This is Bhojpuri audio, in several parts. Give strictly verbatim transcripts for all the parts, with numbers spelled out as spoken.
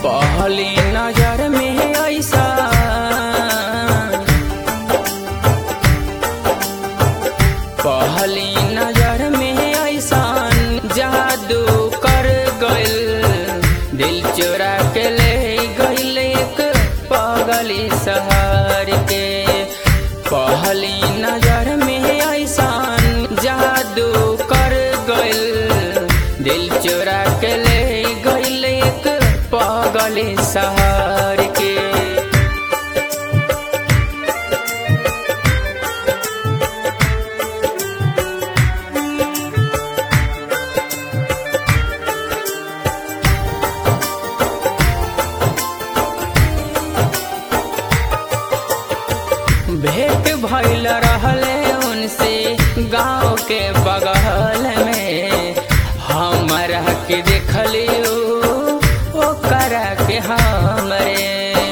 पहली नजर में ऐसा पहली नजर में ऐसा जादू कर गइल, दिल चुरा के ले गइल एक पगली शहर के। पहली नजर में ऐसा जादू कर गइल, दिल चुरा के ले गइल एक पगली शहर के। भेंट भइल रहले उनसे गाँव के बगल में, हमरा के देखली ओकरा के हमरे।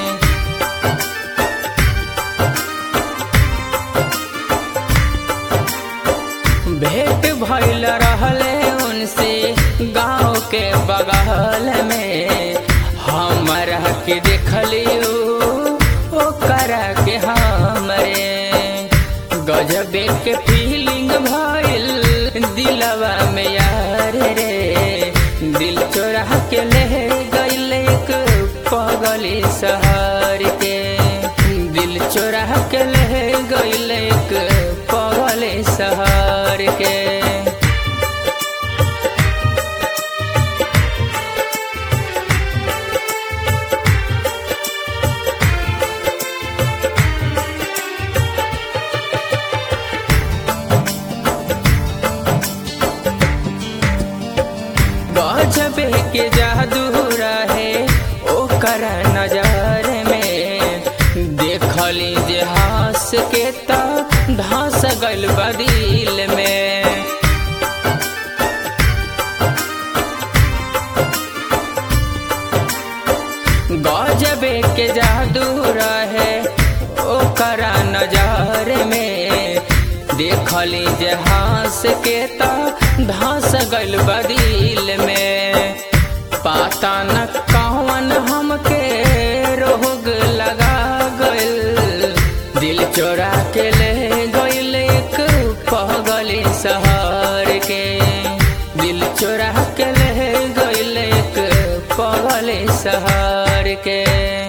भेंट भइल रहले उनसे गाँव के बगल में, हमरा के देखली ओकरा के हमरे। गजबे के फीलिंग भइल दिलवा में यार रे, दिल चोरा के ले गइल एक पगली शहर के। दिल चोरा के ले गइल एक पगली शहर के। गजबे के जादू रहे ओकर नजर में, देखली जे हंस के त धंस गइल बदिल में। गजबे के जादू रहे ओकर नजर में, देखली जे हंस के त धंस गइल बदिल में। पता न कौन हमके रोग लगा गइल, दिल चोरा के ले गइल एक पगली शहर के। दिल चोरा के ले गइल एक पगली शहर के।